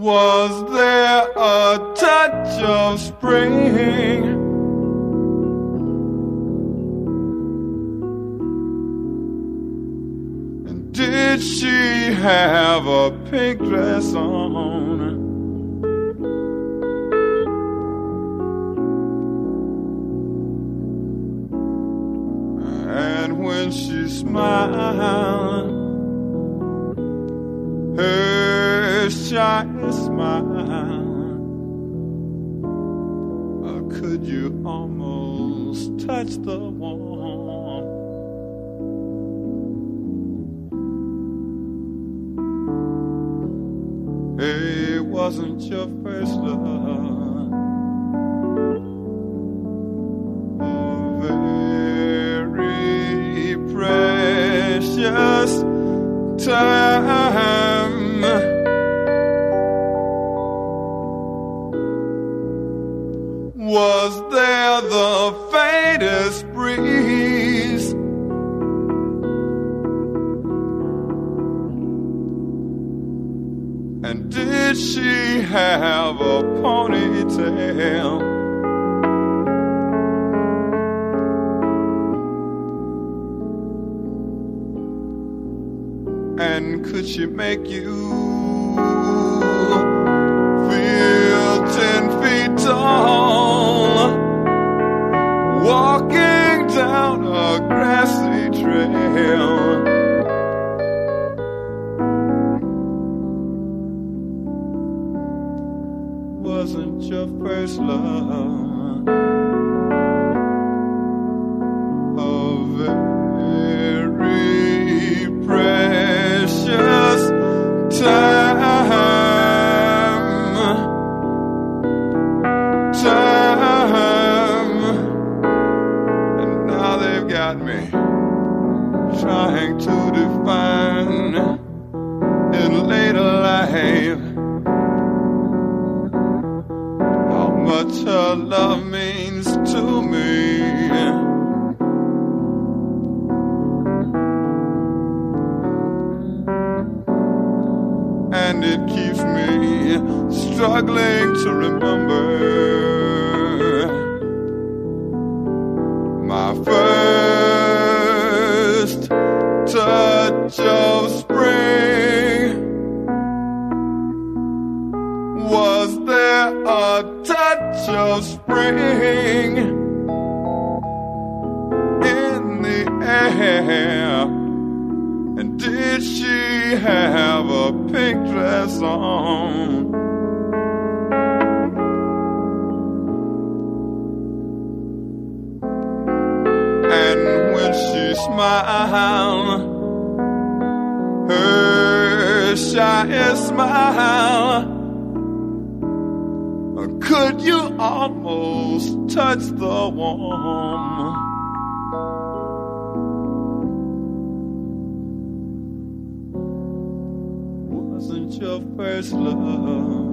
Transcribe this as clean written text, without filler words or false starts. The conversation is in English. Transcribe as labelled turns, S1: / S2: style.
S1: Was there a touch of spring? And did she have a pink dress on? And when she smiled, her shy smile, could you almost touch the warm? It wasn't your first love, a very precious time. Was there the faintest breeze? And did she have a ponytail? And could she make you feel 10 feet tall, walking down a grassy trail? Wasn't your first love a very precious time? And now they've got me trying to define in later life how much her love means to me. And it keeps me struggling to remember my first touch of spring. Was there a touch of spring in the air? And did she have a pink dress on? And when she smiled, her shy smile, could you almost touch the warm? Wasn't your first love